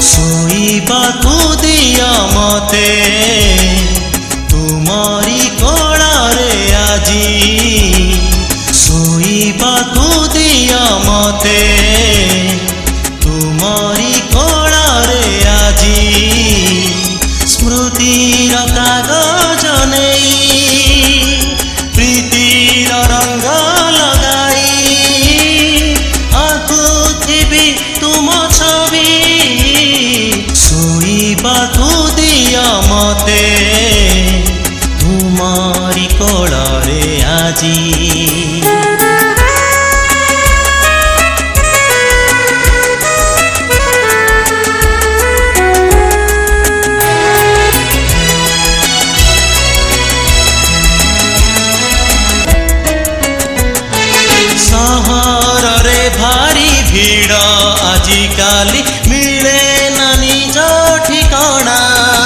ଶୋଇବାକୁ ଦିଅ ମତେ ତୁମରି କୋଳରେ ଆଜି ଶୋଇବାକୁ ଦିଅ ମତେ ତୁମରି କୋଳରେ ଆଜି ସ୍ମୃତିର କାଗଜ ନେଇ ପ୍ରୀତିର ରଙ୍ଗ ଲଗାଇ ଆଙ୍କୁଥିବି ତୁମ ଛବି ଶୋଇବାକୁ ଦିଅ ମତେ ତୁମରି କୋଳରେ ଆଜି सहरे भारी भीड़ आजिकाली मिले ना निज ठिकाना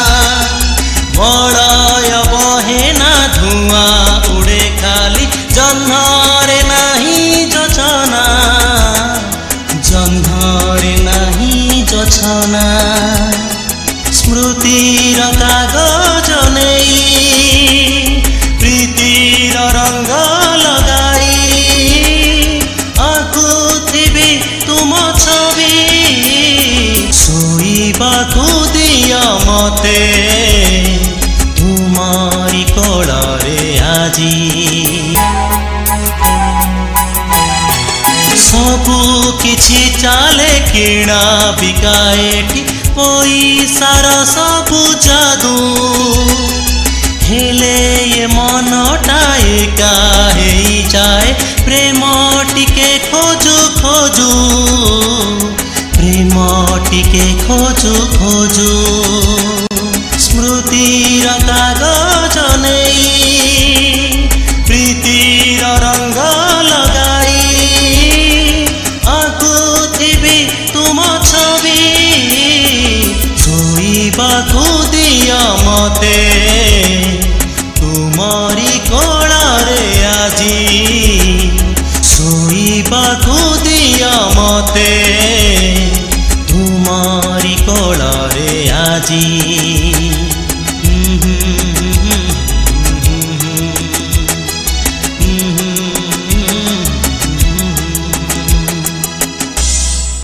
बड़य बहे ना धुआं उड़े खाली जह्नरे नहीं जोछना जह्नरे नहीं जोछना स्मृतिर कागज नहीं प्रीतिर रंग लगाई आंकुथिबी तुम छवि शोइबाकु दिया मते तुमारी कोଳରେ आजी सबु किछि चाले किणा बिकाएठी पैसार सबु जादू हेले ये मनटा एका हेई जाए प्रेम टिके खोजू खोजू प्रेम टिके खोजू खोजू स्मृतिर कागज नहीं प्रीतिर रंग लगाई आंकुथिबी तुम छवि शोइबाकु दिया मते तुमरी कोଳରେ आजी शोइबाकु दिया मते तुमरी कोଳରେ आजी।